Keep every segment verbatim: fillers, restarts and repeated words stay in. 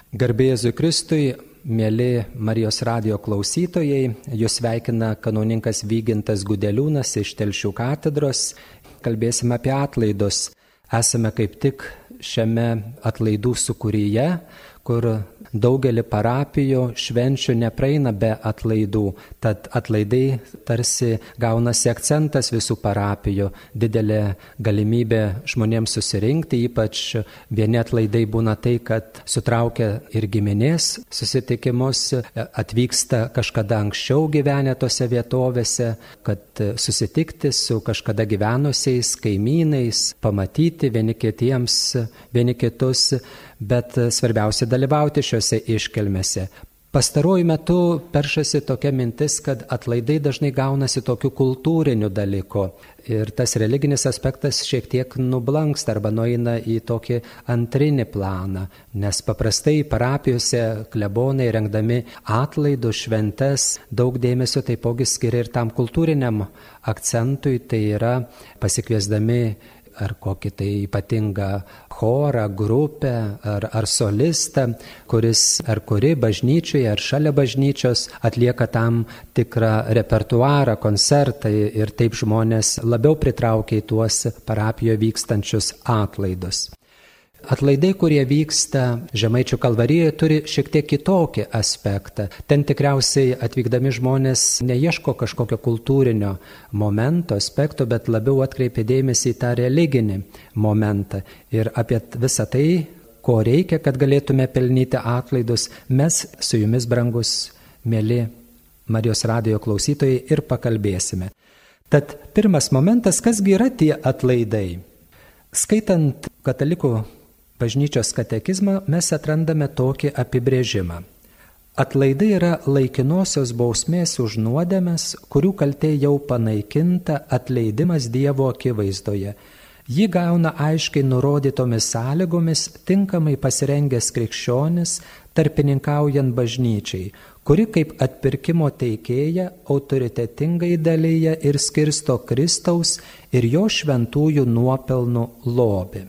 Garbė Jėzui Kristui, mėly Marijos radijo klausytojai, jūs sveikina kanauninkas Vygintas Gudeliūnas iš Telšių katedros. Kalbėsime apie atlaidus. Esame kaip tik šiame atlaidų sūkuryje, kur daugelį parapijų švenčių nepraeina be atlaidų. Tad atlaidai tarsi gaunasi akcentas visų parapijų, didelė galimybė žmonėms susirinkti, ypač vieni atlaidai būna tai, kad sutraukia ir giminės susitikimus, atvyksta kažkada anksčiau gyvenę tose vietovėse, kad susitikti su kažkada gyvenusiais kaimynais, pamatyti vieni kitiems, vieni kitus, bet svarbiausia dalyvauti šiuose iškelmėse. Pastaruoju metu peršasi tokia mintis, kad atlaidai dažnai gaunasi tokių kultūrinių dalykų ir tas religinis aspektas šiek tiek nublanksta arba nueina į tokį antrinį planą, nes paprastai parapijose klebonai rengdami atlaidų šventes daug dėmesio taipogi skiria ir tam kultūriniam akcentui, tai yra pasikviesdami ar kokį tai ypatingą chorą, grupę ar, ar solistą, kuris ar kuri bažnyčioje ar šalia bažnyčios atlieka tam tikrą repertuarą, koncertą ir taip žmonės labiau pritraukia į tuos parapijoje vykstančius atlaidus. Atlaidai, kurie vyksta Žemaičių Kalvarijoje, turi šiek tiek kitokį aspektą. Ten tikriausiai atvykdami žmonės neieško kažkokio kultūrinio momento, aspekto, bet labiau atkreipia dėmesį į tą religinį momentą. Ir apie visą tai, ko reikia, kad galėtume pelnyti atlaidus, mes su jumis, brangus, mėly Marijos radijo klausytojai, ir pakalbėsime. Tad pirmas momentas, kasgi yra tie atlaidai? Skaitant katalikų bažnyčios katekizmą, mes atrandame tokį apibrėžimą. Atlaidai yra laikinosios bausmės už nuodėmes, kurių kaltė jau panaikinta, atleidimas Dievo akivaizdoje. Ji gauna aiškiai nurodytomis sąlygomis, tinkamai pasirengęs krikščionis, tarpininkaujant bažnyčiai, kuri kaip atpirkimo teikėja autoritetingai dalyja ir skirsto Kristaus ir jo šventųjų nuopelnų lobį.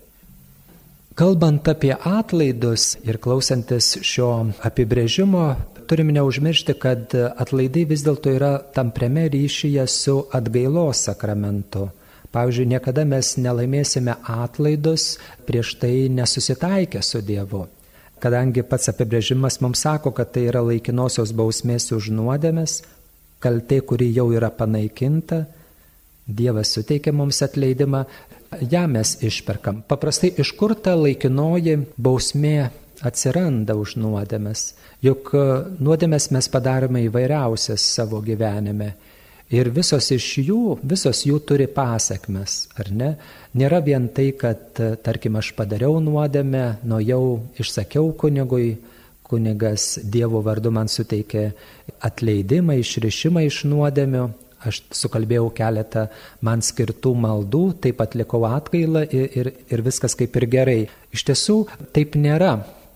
Kalbant apie atlaidus ir klausantis šio apibrėžimo, turime neužmiršti, kad atlaidai vis dėlto yra tampriame ryšyje su atgailos sakramentu. Pavyzdžiui, niekada mes nelaimėsime atlaidus prieš tai nesusitaikę su Dievu. Kadangi pats apibrėžimas mums sako, kad tai yra laikinosios bausmės už nuodėmes, kaltė, kuri jau yra panaikinta, Dievas suteikia mums atleidimą, ją mes išperkam. Paprastai iš kur ta laikinoji bausmė atsiranda už nuodėmes? Juk nuodėmes mes padarome įvairiausias savo gyvenime. Ir visos iš jų, visos jų turi pasekmes, ar ne? Nėra vien tai, kad, tarkim, aš padariau nuodėmę, nuėjau, išsakiau kunigui, kunigas Dievo vardu man suteikė atleidimą, išrišimą iš nuodėmių, aš sukalbėjau keletą man skirtų maldų, taip atlikau atgailą ir, ir, ir viskas kaip ir gerai. Iš tiesų, taip nėra.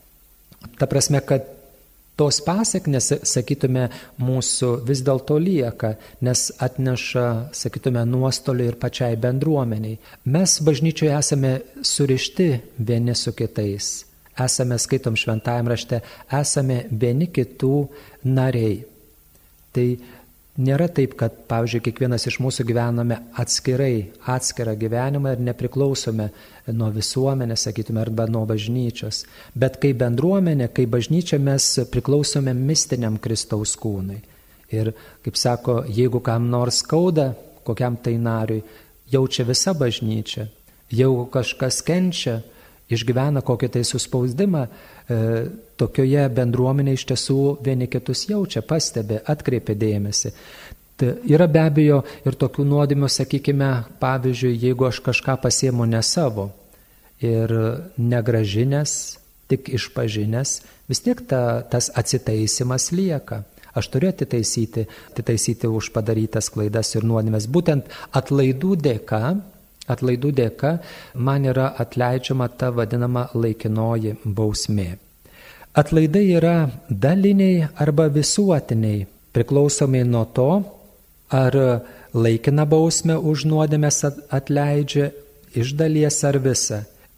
Ta prasme, kad tos pasekmės, sakytume, mūsų vis dėlto lieka, nes atneša, sakytume, nuostolį ir pačiai bendruomeniai. Mes bažnyčioje esame surišti vieni su kitais. Esame, skaitom šventajam rašte, esame vieni kitų nariai. Tai nėra taip, kad, pavyzdžiui, kiekvienas iš mūsų gyvename atskirai, atskirą gyvenimą ir nepriklausome nuo visuomenės, sakytume, arba nuo bažnyčios. Bet kaip bendruomenė, kaip bažnyčia mes priklausome mistiniam Kristaus kūnui. Ir, kaip sako, jeigu kam nors skauda, kokiam tai nariui, jaučia visa bažnyčia. Jeigu kažkas kenčia, išgyvena kokį tai suspausdimą, e, tokioje bendruomenėje iš tiesų vieni kitus jaučia, pastebi, atkreipia dėmesį. Tai yra be abejo ir tokių nuodėmių, sakykime, pavyzdžiui, jeigu aš kažką pasiimu ne savo ir negražinęs, tik išpažinęs, vis tiek ta, tas atsitaisimas lieka. Aš turiu atitaisyti, atitaisyti už padarytas klaidas ir nuodėmes. Būtent atlaidų dėka, Atlaidų dėka man yra atleidžiama ta vadinama laikinoji bausmė. Atlaidai yra daliniai arba visuotiniai, priklausomai nuo to, ar laikiną bausmę už nuodėmes atleidžia iš dalies ar visą.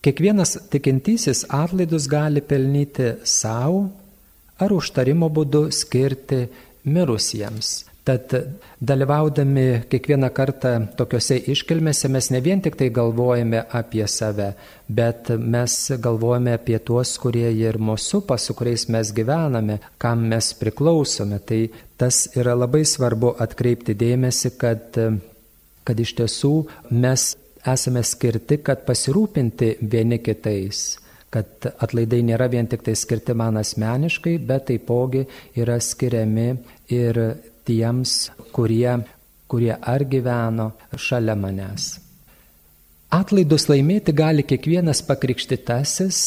Kiekvienas tikintysis atlaidus gali pelnyti savo ar užtarimo būdu skirti mirusiems. Tad dalyvaudami kiekvieną kartą tokiuose iškilmėse mes ne vien tik tai galvojame apie save, bet mes galvojame apie tuos, kurie ir mūsų supa, su kuriais mes gyvename, kam mes priklausome. Tai tas yra labai svarbu atkreipti dėmesį, kad, kad iš tiesų mes esame skirti, kad pasirūpinti vieni kitais. Kad atlaidai nėra vien tik tai skirti man asmeniškai, bet taipogi yra skiriami ir tiems, kurie, kurie ar gyveno šalia manęs. Atlaidus laimėti gali kiekvienas pakrikštytasis,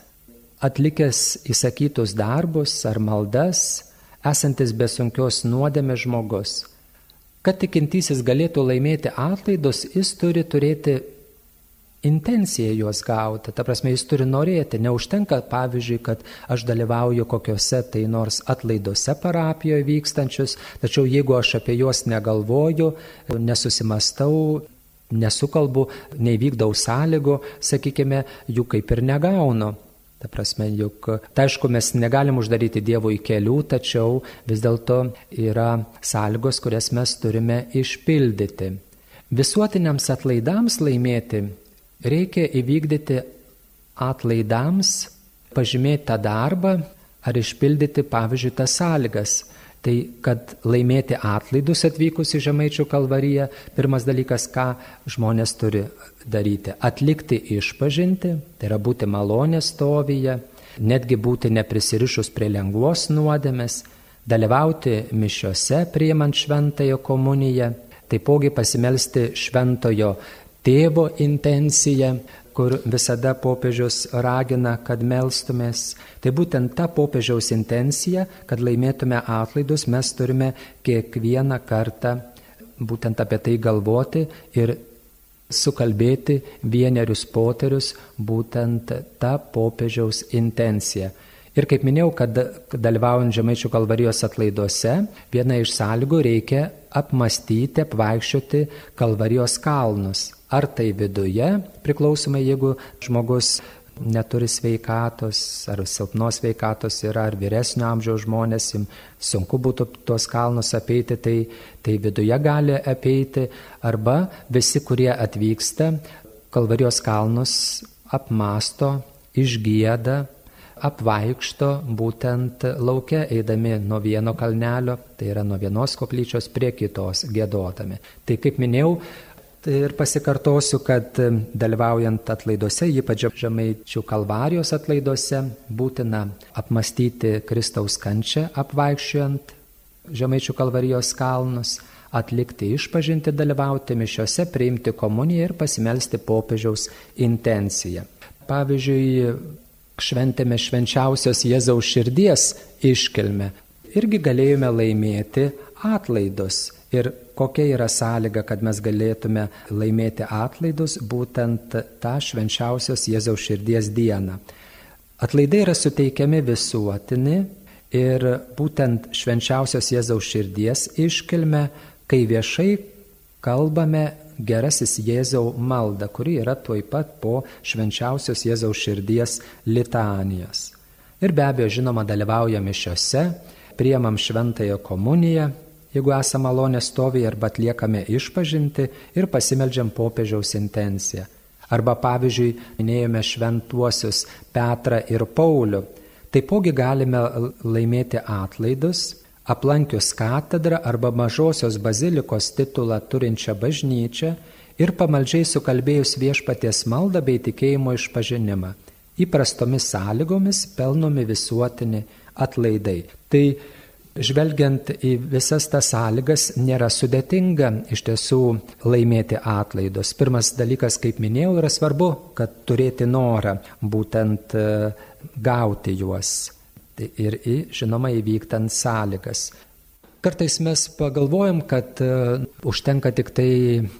atlikęs įsakytus darbus ar maldas, esantis be sunkios nuodėmės žmogus. Kad tikintysis galėtų laimėti atlaidus, jis turi turėti intenciją juos gauti, ta prasme jis turi norėti, neužtenka pavyzdžiui, kad aš dalyvauju kokiuose tai nors atlaiduose parapijoje vykstančius, tačiau jeigu aš apie juos negalvoju, nesusimastau, nesukalbu, neįvykdau sąlygų, sakykime, jų kaip ir negaunu. Ta prasme, juk, tai aišku, mes negalim uždaryti Dievui kelių, tačiau vis dėlto yra sąlygos, kurias mes turime išpildyti. Visuotiniams atlaidams laimėti reikia įvykdyti atlaidams pažymėtą darbą ar išpildyti, pavyzdžiui, tas sąlygas. Tai, kad laimėti atlaidus atvykus į Žemaičių Kalvariją, pirmas dalykas, ką žmonės turi daryti. Atlikti išpažintį, tai yra būti malonės stovyje, netgi būti neprisirišus prie lengvos nuodėmės, dalyvauti mišiose priimant šventąją komuniją, taipogi pasimelsti šventojo tėvo intenciją, kur visada popiežius ragina, kad melstumės. Tai būtent ta popiežiaus intencija, kad laimėtume atlaidus, mes turime kiekvieną kartą būtent apie tai galvoti ir sukalbėti vienerius poterius būtent ta popiežiaus intencija. Ir kaip minėjau, kad dalyvaujant Žemaičių Kalvarijos atlaiduose, viena iš sąlygų reikia apmastyti, apvaikščioti Kalvarijos kalnus. Ar tai viduje, priklausomai jeigu žmogus neturi sveikatos, ar silpnos sveikatos yra, ar vyresnio amžiaus žmonės, jiems sunku būtų tuos kalnus apeiti, tai, tai viduje gali apeiti, arba visi, kurie atvyksta, Kalvarijos kalnus apmasto, išgieda, apvaikšto būtent lauke, eidami nuo vieno kalnelio, tai yra nuo vienos koplyčios prie kitos giedodami. Tai kaip minėjau, ir pasikartosiu, kad dalyvaujant atlaiduose, ypač Žemaičių Kalvarijos atlaiduose, būtina apmastyti Kristaus kančią apvaikščiojant Žemaičių Kalvarijos kalnus, atlikti išpažintį, dalyvauti mišiose, priimti komuniją ir pasimelsti popiežiaus intenciją. Pavyzdžiui, šventėme švenčiausios Jėzaus širdies iškilmę. Irgi galėjome laimėti atlaidus. Ir kokia yra sąlyga, kad mes galėtume laimėti atlaidus būtent tą švenčiausios Jėzaus širdies dieną. Atlaidai yra suteikiami visuotini ir būtent švenčiausios Jėzaus širdies iškilme, kai viešai kalbame gerasis Jėzau maldą, kuri yra tuoj pat po švenčiausios Jėzaus širdies litanijos. Ir be abejo, žinoma, dalyvaujame mišiose, priimam šventąją komuniją, jeigu esame malonės stovyje, arba atliekame išpažintį ir pasimeldžiam popiežiaus intenciją. Arba, pavyzdžiui, minėjome šventuosius Petrą ir Paulių. Taipogi galime laimėti atlaidus, aplankius katedrą arba mažosios bazilikos titulą turinčią bažnyčią ir pamaldžiai sukalbėjus viešpaties maldą bei tikėjimo išpažinimą. Įprastomis sąlygomis pelnomi visuotini atlaidai. Tai žvelgiant į visas tas sąlygas, nėra sudėtinga iš tiesų laimėti atlaidus. Pirmas dalykas, kaip minėjau, yra svarbu, kad turėti norą būtent gauti juos ir, žinoma, įvykdant sąlygas. Kartais mes pagalvojam, kad užtenka tik tai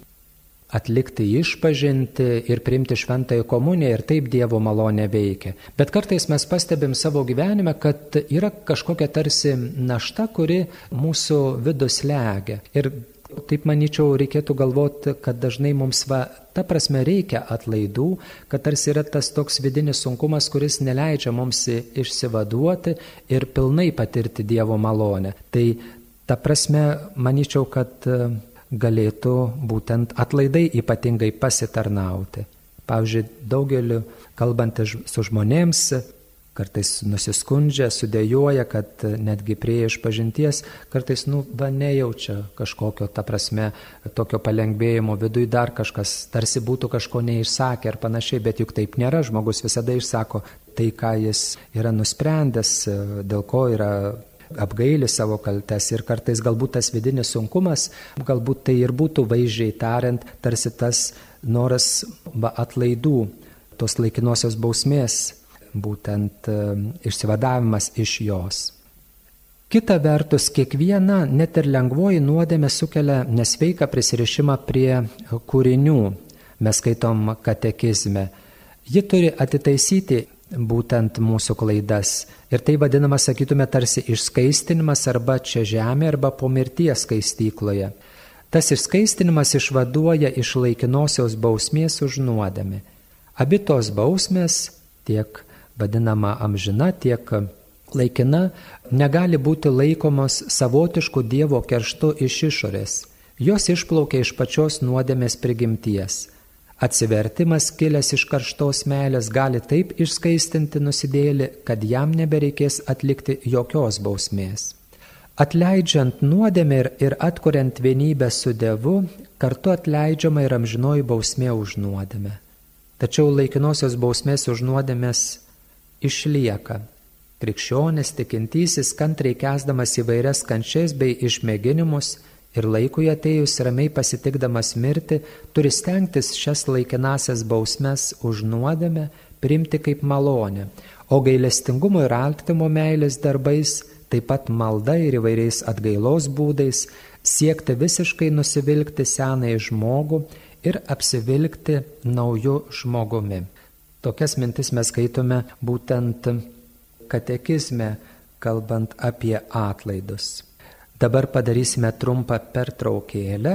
atlikti išpažinti ir priimti šventąją komuniją ir taip Dievo malonė veikia. Bet kartais mes pastebim savo gyvenime, kad yra kažkokia tarsi našta, kuri mūsų vidų slegia. Ir taip manyčiau, reikėtų galvoti, kad dažnai mums va, ta prasme reikia atlaidų, kad tarsi yra tas toks vidinis sunkumas, kuris neleidžia mums išsivaduoti ir pilnai patirti Dievo malonę. Tai ta prasme, manyčiau, kad galėtų būtent atlaidai ypatingai pasitarnauti. Pavyzdžiui, daugeliu kalbant su žmonėms, kartais nusiskundžia, sudėjoja, kad netgi prie išpažinties kartais, nu, va, nejaučia kažkokio, ta prasme, tokio palengvėjimo, viduj dar kažkas, tarsi būtų kažko neišsakę ar panašiai, bet juk taip nėra, žmogus visada išsako tai, ką jis yra nusprendęs, dėl ko yra apgaili savo kaltes ir kartais galbūt tas vidinis sunkumas, galbūt tai ir būtų vaizdžiai tariant, tarsi tas noras va, atlaidų, tos laikinosios bausmės, būtent e, išsivadavimas iš jos. Kita vertus, kiekviena, net ir lengvoji nuodėmė sukelia nesveiką prisirišimą prie kūrinių, mes skaitom katekizme. Ji turi atitaisyti būtent mūsų klaidas. Ir tai vadinama, sakytume, tarsi išskaistinimas arba čia žemė, arba po mirties skaistykloje. Tas išskaistinimas išvaduoja iš laikinosios bausmės už nuodėmę. Abi tos bausmės, tiek vadinama amžina, tiek laikina, negali būti laikomos savotišku Dievo kerštu iš išorės. Jos išplaukia iš pačios nuodėmės prigimties. Atsivertimas kilęs iš karštos meilės gali taip išskaistinti nusidėjėlį, kad jam nebereikės atlikti jokios bausmės. Atleidžiant nuodėmę ir, ir atkuriant vienybę su Dievu, kartu atleidžiama ir amžinoji bausmė už nuodėmę. Tačiau laikinosios bausmės už nuodėmės išlieka. Krikščionis tikintysis, kantriai kęsdamas įvairias kančias bei išmėginimus, ir laikui atėjus ramiai pasitikdamas mirti, turi stengtis šias laikinasias bausmes už nuodėmę priimti kaip malonę, o gailestingumo ir artimo meilės darbais, taip pat malda ir įvairiais atgailos būdais, siekti visiškai nusivilkti senąjį žmogų ir apsivilkti nauju žmogumi. Tokias mintis mes skaitome būtent katekizme, kalbant apie atlaidus. Dabar padarysime trumpą pertraukėlę.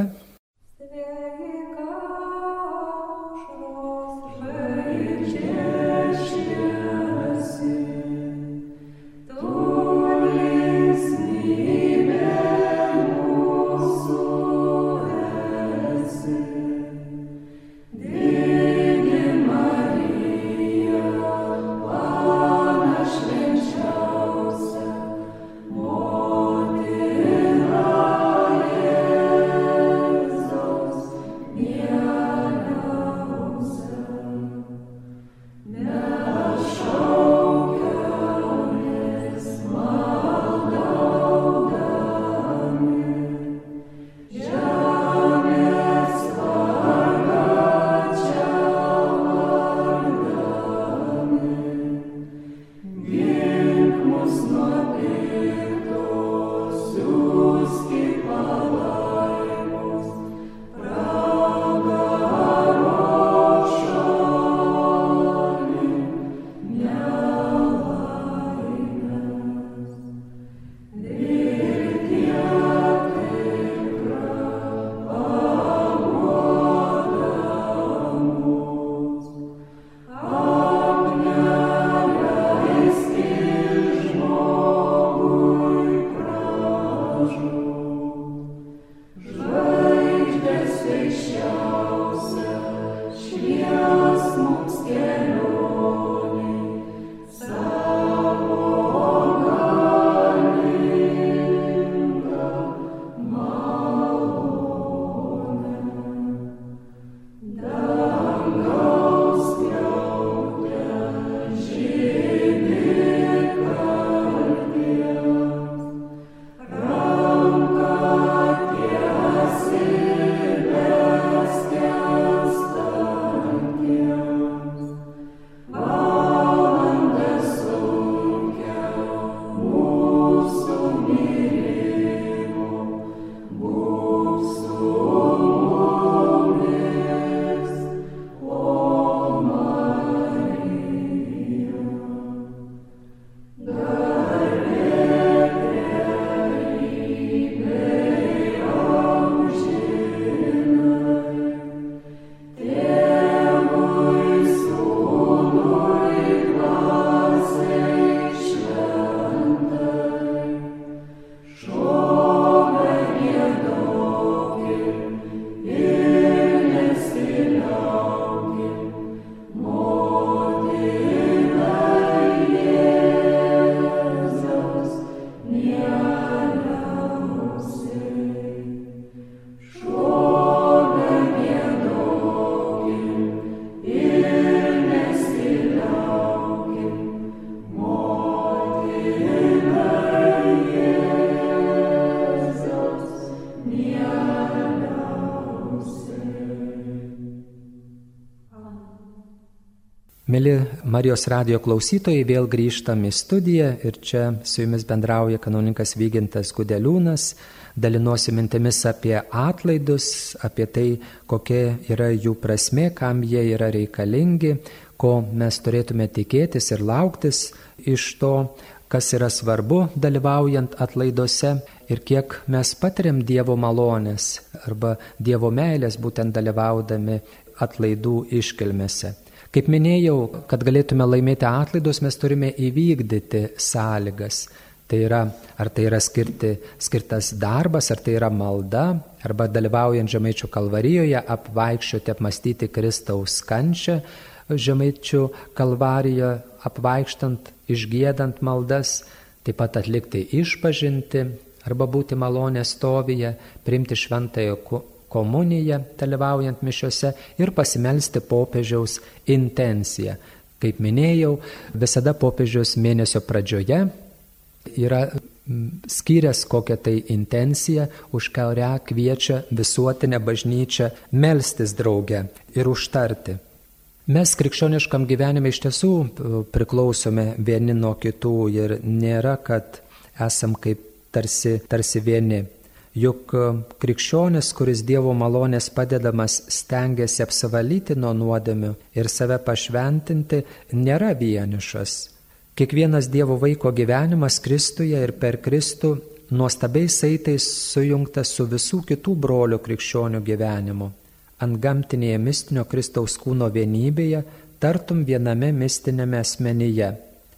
Mėly Marijos radijo klausytojai, vėl grįžtam į studiją ir čia su jumis bendrauja kanauninkas Vygintas Gudeliūnas. Dalinuosi mintimis apie atlaidus, apie tai, kokia yra jų prasmė, kam jie yra reikalingi, ko mes turėtume tikėtis ir lauktis iš to, kas yra svarbu dalyvaujant atlaiduose ir kiek mes patiriam Dievo malonės arba Dievo meilės būtent dalyvaudami atlaidų iškilmėse. Kaip minėjau, kad galėtume laimėti atlaidus, mes turime įvykdyti sąlygas. Tai yra, ar tai yra skirti, skirtas darbas, ar tai yra malda, arba dalyvaujant Žemaičių kalvarijoje, apvaikščioti, apmastyti Kristaus kančią Žemaičių kalvarijoje, apvaikštant, išgiedant maldas, taip pat atlikti išpažinti, arba būti malonės stovyje, priimti šventąją komuniją, dalyvaujant mišiose ir pasimelsti popiežiaus intenciją. Kaip minėjau, visada popiežiaus mėnesio pradžioje yra skyręs kokią tai intenciją, už kurią kviečia visuotinę bažnyčią melstis drauge ir užtarti. Mes krikščioniškam gyvenime iš tiesų priklausome vieni nuo kitų ir nėra, kad esam kaip tarsi, tarsi vieni. Juk krikščionis, kuris Dievo malonės padedamas stengiasi apsivalyti nuo nuodėmių ir save pašventinti, nėra vienišas. Kiekvienas Dievo vaiko gyvenimas Kristuje ir per Kristų nuostabiais saitais sujungtas su visų kitų brolių krikščionių gyvenimu. Antgamtinėje mistinio Kristaus kūno vienybėje, tartum viename mistinėme asmenyje.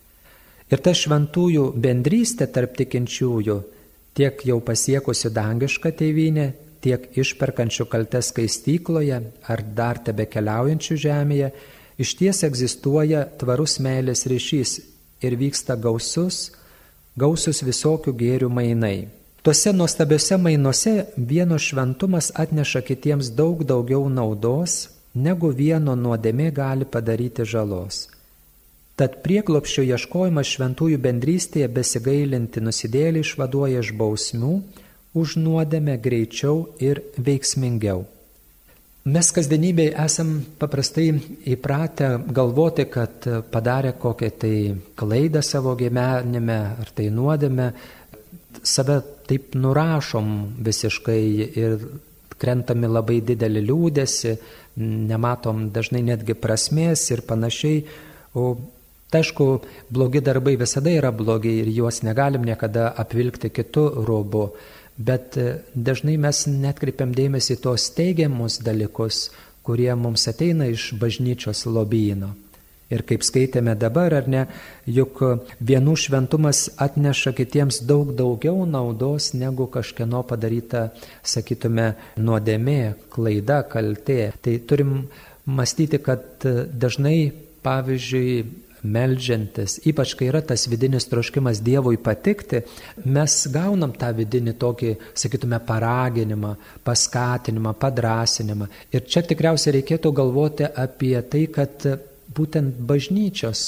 Ir ta šventųjų bendrystė tarp tikinčiųjų, tiek jau pasiekusių dangišką tėvynę, tiek išperkančių kaltes skaistykloje ar dar tebe keliaujančių žemėje, išties egzistuoja tvarus meilės ryšys ir vyksta gausus, gausus visokių gėrių mainai. Tuose nuostabiuose mainuose vieno šventumas atneša kitiems daug daugiau naudos, negu vieno nuodėmė gali padaryti žalos. Tad prieglobsčio ieškojimas šventųjų bendrystėje besigailinti nusidėlį išvaduoja iš bausmių už nuodėmę greičiau ir veiksmingiau. Mes kasdienybėje esam paprastai įpratę galvoti, kad padarę kokią tai klaidą savo gyvenime ar tai nuodėmę, save taip nurašom visiškai ir krentami labai didelį liūdesį, nematom dažnai netgi prasmės ir panašiai. O tai aišku, blogi darbai visada yra blogi ir juos negalim niekada apvilkti kitu rūbu, bet dažnai mes netkreipiam dėmesį tos teigiamus dalykus, kurie mums ateina iš bažnyčios lobyno. Ir kaip skaitėme dabar, ar ne, juk vienų šventumas atneša kitiems daug daugiau naudos negu kažkieno padaryta, sakytume, nuodėmė, klaida, kaltė. Tai turim mąstyti, kad dažnai, pavyzdžiui, meldžiantis, ypač kai yra tas vidinis troškimas Dievui patikti, mes gaunam tą vidinį tokį, sakytume, paraginimą, paskatinimą, padrasinimą. Ir čia tikriausiai reikėtų galvoti apie tai, kad būtent bažnyčios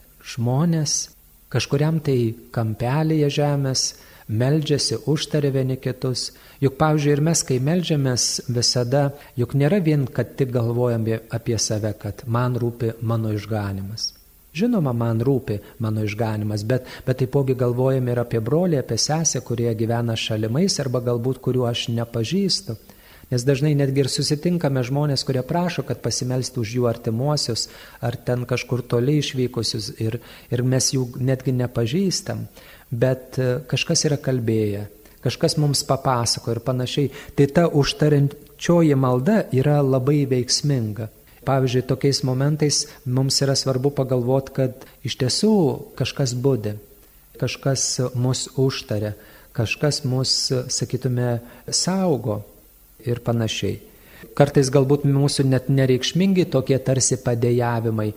žmonės kažkuriam tai kampelėje žemės meldžiasi, užtaria vieni kitus. Juk, pavyzdžiui, ir mes, kai meldžiamės visada, juk nėra vien, kad tik galvojame apie save, kad man rūpi mano išganimas. Žinoma, man rūpi mano išganimas, bet, bet taipogi galvojame ir apie brolį, apie sesę, kurie gyvena šalimais arba galbūt kuriuo aš nepažįstu. Nes dažnai netgi ir susitinkame žmonės, kurie prašo, kad pasimelstų už jų artimuosius ar ten kažkur toli išvykusius ir, ir mes jų netgi nepažįstam, bet kažkas yra kalbėję, kažkas mums papasako ir panašiai. Tai ta užtariančioji malda yra labai veiksminga. Pavyzdžiui, tokiais momentais mums yra svarbu pagalvoti, kad iš tiesų kažkas budi, kažkas mus užtaria, kažkas mus, sakytume, saugo ir panašiai. Kartais galbūt mūsų net nereikšmingi tokie tarsi padėjavimai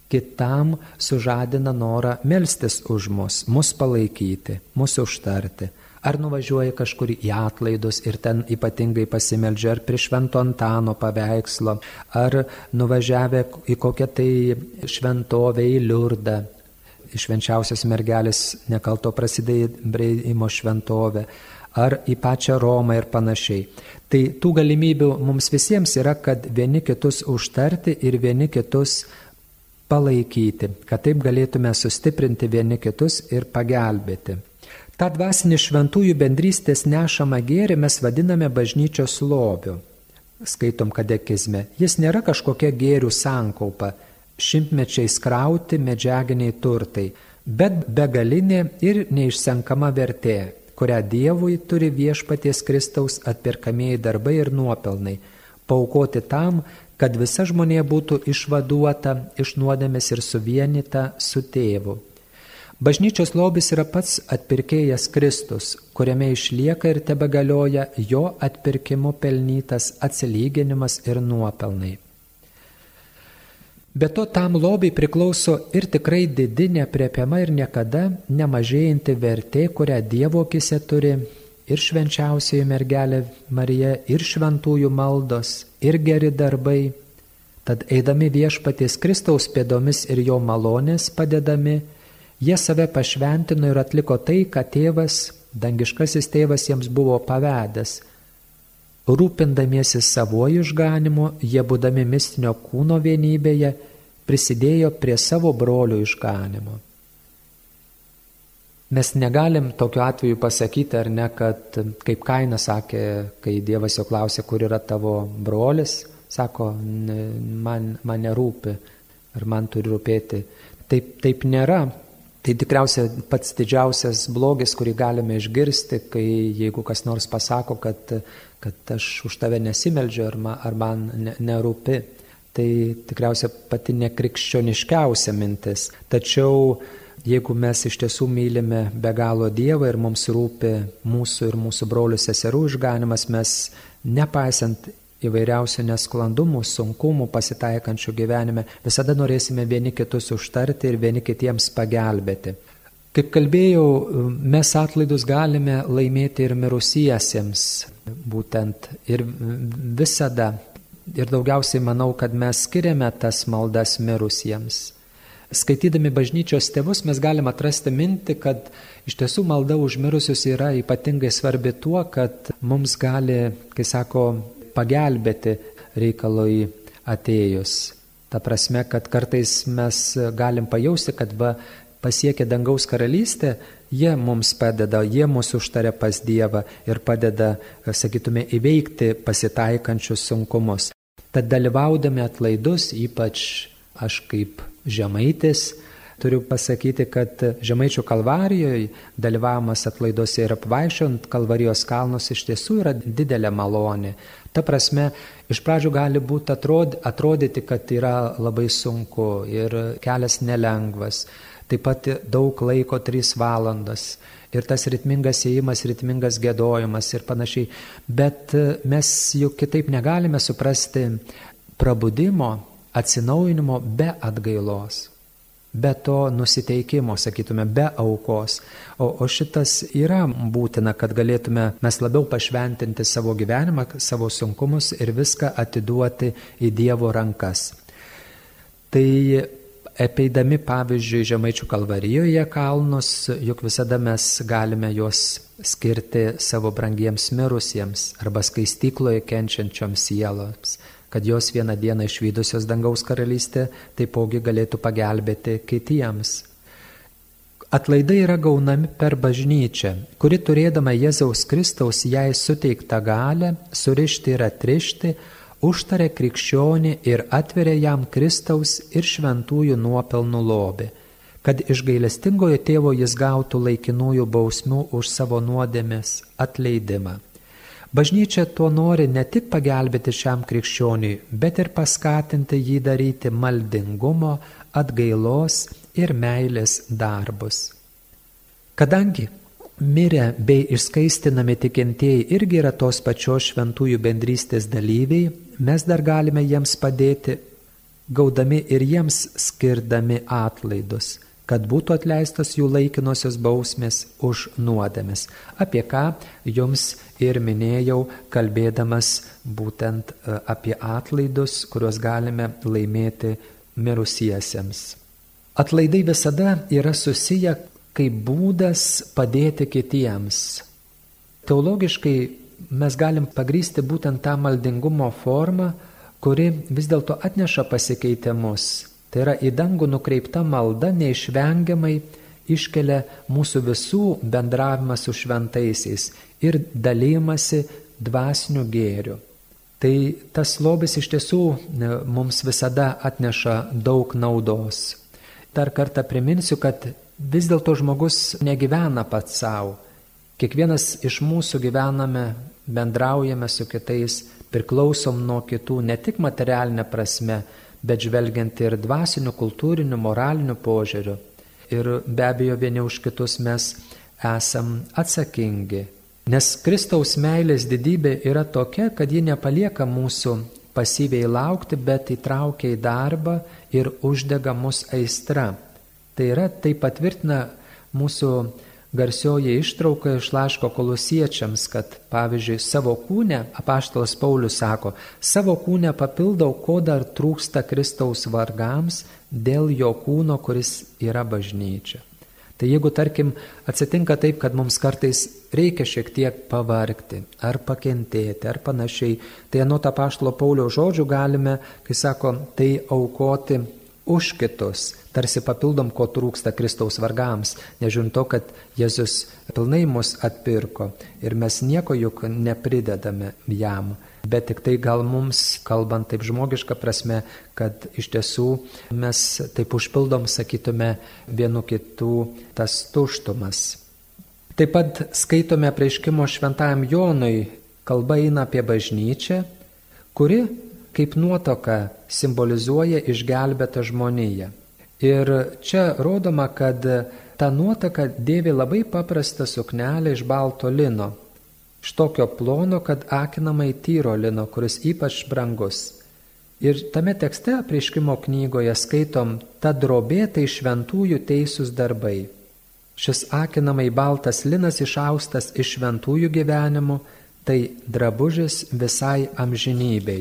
kitam sužadina norą melstis už mus, mus palaikyti, mus užtarti. Ar nuvažiuoja kažkur į atlaidus ir ten ypatingai pasimeldžia, ar prie Švento Antano paveikslo, ar nuvažiavę į kokią tai šventovę į Liurdą, į švenčiausios mergelės nekalto prasidėjimo šventovę, ar į pačią Romą ir panašiai. Tai tų galimybių mums visiems yra, kad vieni kitus užtarti ir vieni kitus palaikyti, kad taip galėtume sustiprinti vieni kitus ir pagelbėti. Ta dvasinį šventųjų bendrystės nešamą gėrį mes vadiname bažnyčios lobiu. Skaitom katekizme. Jis nėra kažkokia gėrių sankaupa, šimtmečiais krauti medžiaginiai turtai, bet begalinė ir neišsenkama vertė, kurią Dievui turi viešpaties Kristaus atpirkamieji darbai ir nuopelnai, paaukoti tam, kad visa žmonija būtų išvaduota iš nuodėmės ir suvienyta su tėvu. Bažnyčios lobis yra pats atpirkėjas Kristus, kuriame išlieka ir tebegalioja jo atpirkimu pelnytas atsilyginimas ir nuopelnai. Be to tam lobiai priklauso ir tikrai didi, neaprėpiama ir niekada nemažėjanti vertė, kurią Dievo akise turi ir švenčiausioji mergelė Marija, ir šventųjų maldos, ir geri darbai. Tad eidami viešpaties Kristaus pėdomis ir jo malonės padedami, jie save pašventino ir atliko tai, ką tėvas, dangiškasis tėvas jiems buvo pavedęs. Rūpindamiesi savuoju išganimu, jie būdami mistinio kūno vienybėje, prisidėjo prie savo brolių išganimo. Mes negalim tokiu atveju pasakyti, ar ne, kad kaip Kainas sakė, kai Dievas jo klausė, kur yra tavo brolis, sako, man, man nerūpi, ar man turi rūpėti. Taip, taip nėra. Tai tikriausiai pats didžiausias blogis, kurį galime išgirsti, kai jeigu kas nors pasako, kad, kad aš už tave nesimeldžiu ar man, ar man nerūpi. Tai tikriausiai pati nekrikščioniškiausia mintis. Tačiau jeigu mes iš tiesų mylime be galo Dievą ir mums rūpi mūsų ir mūsų brolių seserų išganimas, mes nepaisant įvairiausių nesklandumų, sunkumų pasitaikančių gyvenime, visada norėsime vieni kitus užtarti ir vieni kitiems pagelbėti. Kaip kalbėjau, mes atlaidus galime laimėti ir mirusiesiems, būtent ir visada. Ir daugiausiai manau, kad mes skiriame tas maldas mirusiems. Skaitydami bažnyčios tėvus mes galime atrasti mintį, kad iš tiesų malda už mirusius yra ypatingai svarbi tuo, kad mums gali, kai sako, pagelbėti reikalui atėjus. Ta prasme, kad kartais mes galim pajausti, kad va, pasiekia dangaus karalystę, jie mums padeda, jie mūsų užtaria pas Dievą ir padeda, sakytume, įveikti pasitaikančius sunkumus. Tad dalyvaudami atlaidus, ypač aš kaip žemaitis, turiu pasakyti, kad Žemaičių kalvarijoje dalyvavimas atlaiduose ir apvaiščiant Kalvarijos kalnus iš tiesų yra didelė malonė. Ta prasme, iš pradžių gali būti atrodyti, atrodyti, kad yra labai sunku ir kelias nelengvas. Taip pat daug laiko, trys valandos. Ir tas ritmingas ėjimas, ritmingas giedojimas ir panašiai. Bet mes juk kitaip negalime suprasti prabudimo, atsinaujinimo be atgailos. Be to nusiteikimo, sakytume, be aukos. O, o šitas yra būtina, kad galėtume mes labiau pašventinti savo gyvenimą, savo sunkumus ir viską atiduoti į Dievo rankas. Tai apeidami, pavyzdžiui, Žemaičių kalvarijoje kalnus, juk visada mes galime juos skirti savo brangiems mirusiems arba skaistykloje kenčiančioms sieloms, kad jos vieną dieną išvydusios dangaus karalystę taipogi galėtų pagelbėti kitiems. Atlaidai yra gaunami per bažnyčią, kuri turėdama Jėzaus Kristaus jai suteiktą galią surišti ir atrišti, užtaria krikščionį ir atveria jam Kristaus ir šventųjų nuopelnų lobį, kad iš gailestingojo tėvo jis gautų laikinųjų bausmių už savo nuodėmės atleidimą. Bažnyčia tuo nori ne tik pagelbėti šiam krikščioniui, bet ir paskatinti jį daryti maldingumo, atgailos ir meilės darbus. Kadangi mirę bei išskaistinami tikintieji irgi yra tos pačios šventųjų bendrystės dalyviai, mes dar galime jiems padėti, gaudami ir jiems skirdami atlaidus, kad būtų atleistos jų laikinosios bausmės už nuodėmes, apie ką jums ir minėjau, kalbėdamas būtent apie atlaidus, kuriuos galime laimėti mirusiesiems. Atlaidai visada yra susiję kaip būdas padėti kitiems. Teologiškai mes galim pagrįsti būtent tą maldingumo formą, kuri vis dėlto atneša pasikeitimus. Tai yra į dangų nukreipta malda neišvengiamai iškelia mūsų visų bendravimą su šventaisiais ir dalymasi dvasiniu gėriu. Tai tas lobis iš tiesų mums visada atneša daug naudos. Dar kartą priminsiu, kad vis dėlto žmogus negyvena pats savo. Kiekvienas iš mūsų gyvename, bendraujame su kitais, priklausom nuo kitų ne tik materialinė prasme, bet žvelgiant ir dvasiniu, kultūriniu, moraliniu požiūriu. Ir be abejo vieni už kitus mes esam atsakingi. Nes Kristaus meilės didybė yra tokia, kad ji nepalieka mūsų pasyviai laukti, bet įtraukia į darbą ir uždega mus aistra. Tai yra, tai patvirtina mūsų garsioji ištrauka iš laiško Kolosiečiams, kad, pavyzdžiui, savo kūne, apaštalas Paulius sako, savo kūne papildau, ko dar trūksta Kristaus vargams dėl jo kūno, kuris yra bažnyčia. Tai jeigu, tarkim, atsitinka taip, kad mums kartais reikia šiek tiek pavargti, ar pakentėti, ar panašiai, tai anot apaštalo Pauliaus žodžių galime, kai sako, tai aukoti už kitus, tarsi papildom, ko trūksta Kristaus vargams, nežiūrint to, kad Jėzus pilnai mus atpirko ir mes nieko juk nepridedame jam, bet tik tai gal mums, kalbant taip žmogiška prasme, kad iš tiesų mes taip užpildom, sakytume, vienu kitų tas tuštumas. Taip pat skaitome apreiškimo šventajam Jonui, kalba eina apie bažnyčią, kuri kaip nuotoka simbolizuoja išgelbėtą žmoniją. Ir čia rodoma, kad ta nuotaka dėvi labai paprastą suknelę iš balto lino, iš tokio plono, kad akinamai tyro lino, kuris ypač brangus. Ir tame tekste apreiškimo knygoje skaitom, ta drobė tai šventųjų teisūs darbai. Šis akinamai baltas linas išaustas iš šventųjų gyvenimų, tai drabužis visai amžinybei.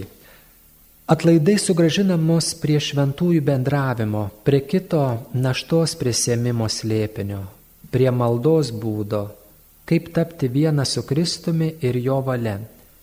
Atlaidai sugrąžina mus prie šventųjų bendravimo, prie kito naštos prisiėmimo slėpinio, prie maldos būdo, kaip tapti vieną su Kristumi ir jo valia.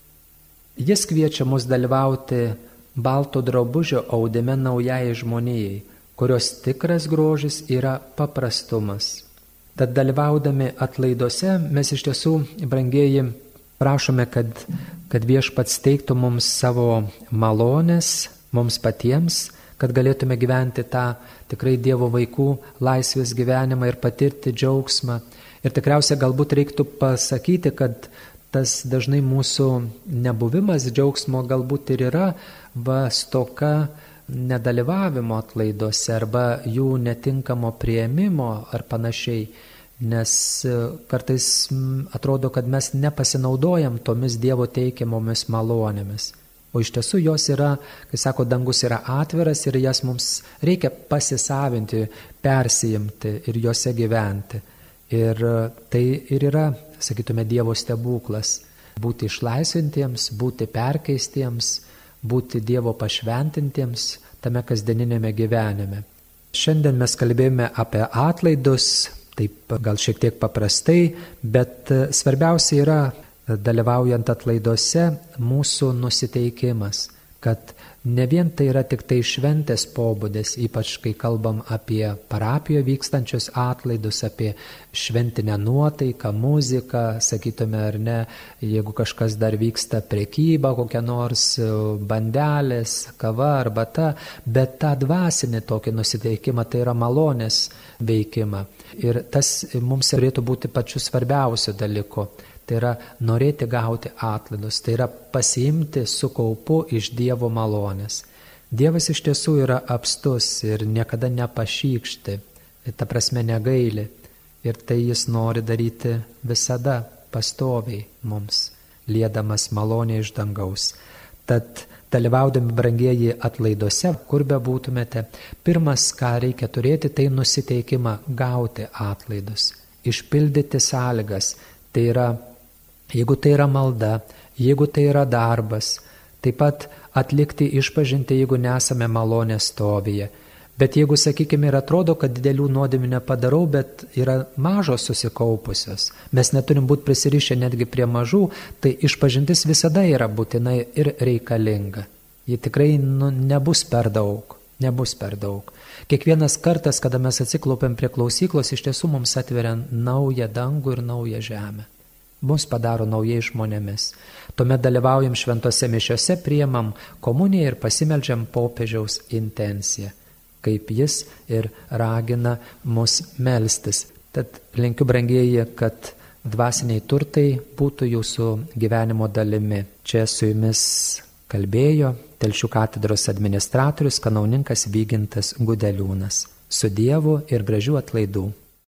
Jis kviečia mus dalyvauti balto drabužio audime naujai žmonijai, kurios tikras grožis yra paprastumas. Tad dalyvaudami atlaiduose mes iš tiesų, brangieji, prašome, kad, kad Viešpats teiktų mums savo malonės, mums patiems, kad galėtume gyventi tą tikrai Dievo vaikų laisvės gyvenimą ir patirti džiaugsmą. Ir tikriausiai galbūt reiktų pasakyti, kad tas dažnai mūsų nebuvimas džiaugsmo galbūt ir yra va stoka nedalyvavimo atlaiduose arba jų netinkamo priėmimo ar panašiai. Nes kartais atrodo, kad mes nepasinaudojam tomis Dievo teikiamomis malonėmis. O iš tiesų jos yra, kai sako, dangus yra atviras ir jas mums reikia pasisavinti, persijimti ir jose gyventi. Ir tai ir yra, sakytume, Dievo stebuklas. Būti išlaisvintiems, būti perkeistiems, būti Dievo pašventintiems tame kasdieninėme gyvenime. Šiandien mes kalbėjome apie atlaidus, taip gal šiek tiek paprastai, bet svarbiausia yra, dalyvaujant atlaiduose, mūsų nusiteikimas, kad ne vien tai yra tik tai šventės pobūdis, ypač kai kalbam apie parapijoje vykstančius atlaidus, apie šventinę nuotaiką, muziką, sakytume ar ne, jeigu kažkas dar vyksta prekyba, kokia nors bandelės, kava, arbata, bet tą dvasinį tokį nusiteikimą, tai yra malonės veikimą. Ir tas mums turėtų būti pačiu svarbiausiu dalyku. Tai yra norėti gauti atlaidus, tai yra pasiimti su kaupu iš Dievo malonės. Dievas iš tiesų yra apstus ir niekada nepašykšti, ta prasme negaili. Ir tai jis nori daryti visada, pastoviai mums, liedamas malonę iš dangaus. Tad dalyvaudami, brangieji, atlaiduose, kur bebūtumėte, pirmas, ką reikia turėti, tai nusiteikimą gauti atlaidus, išpildyti sąlygas. Tai yra, jeigu tai yra malda, jeigu tai yra darbas, taip pat atlikti išpažintį, jeigu nesame malonės stovyje. Bet jeigu, sakykime, ir atrodo, kad didelių nuodėmių nepadarau, bet yra mažos susikaupusios, mes neturim būti prisirišę netgi prie mažų, tai išpažintis visada yra būtina ir reikalinga. Ji tikrai nu, nebus per daug. nebus per daug. Kiekvienas kartas, kada mes atsiklaupiam prie klausyklos, iš tiesų mums atveria naują dangų ir naują žemę. Mus padaro naujai žmonėmis. Tuomet dalyvaujam šventose mišiose, priimam komuniją ir pasimeldžiam popiežiaus intenciją, kaip jis ir ragina mus melstis. Tad linkiu, brangieji, kad dvasiniai turtai būtų jūsų gyvenimo dalimi. Čia su jumis kalbėjo Telšių katedros administratorius kanauninkas Vygintas Gudeliūnas. Su Dievu ir gražių atlaidų.